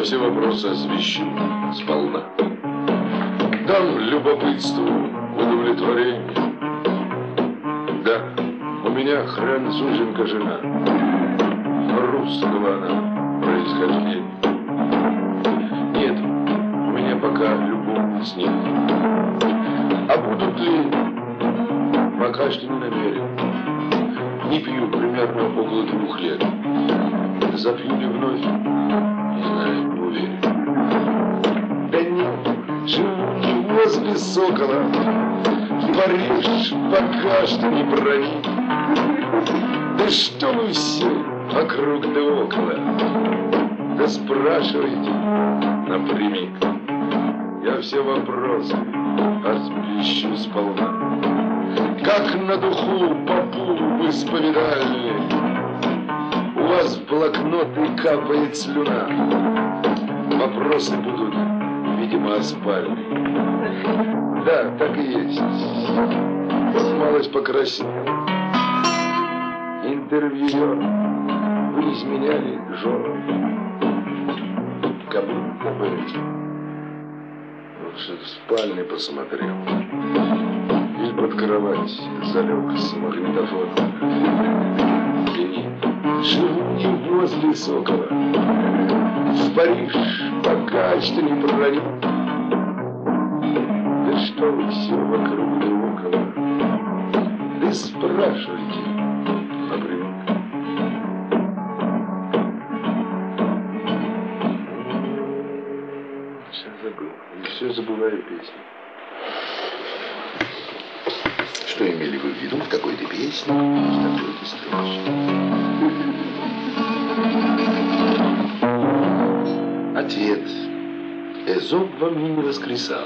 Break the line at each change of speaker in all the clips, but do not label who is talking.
все вопросы освещу сполна. Дам любопытству удовлетворение. Да, у меня француженка жена, русского она происхождения. Нет, у меня пока любовниц нет. А будут ли, пока что не намерен. Не пью примерно около 2 лет. Запью ли вновь, не знаю, не уверен. Да нет, живу не возле Сокола. В Париж пока что не проник. Да что вы все вокруг да около? Да спрашивайте напрямик. Я все вопросы освещу сполна. Как на духу попу в исповедальне, у вас в блокноты капает слюна. Вопросы будут, видимо, о спальне. Да, так и есть. Вот малость покраснел. Интервьюер, вы изменяли жену. Как бы лучше в спальне посмотрел. Или под кровать залег с магнитофоном. И нет, живу не возле Сокола. В Париж пока что не проник. Да что вы все вокруг да около? Да спрашивайте напрямик. Все забыл. И все забываю песни. Что имели вы в виду в какой-то песне, в какой-то строчке? Ответ. Эзоп вам не воскресал.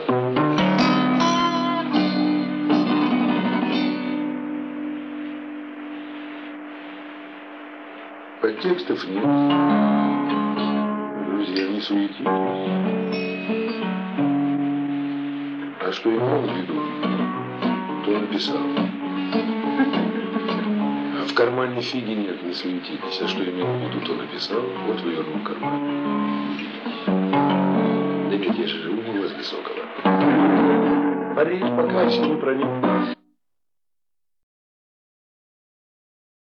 Подтекстов нет. Друзья, не суетитесь. А что имел в виду, то написал. А в кармане фиги нет, не суетитесь. А что имел в виду, то написал. Вот вывернул карман. Да нет, я же живу не возле Сокола. Париж пока еще не проник.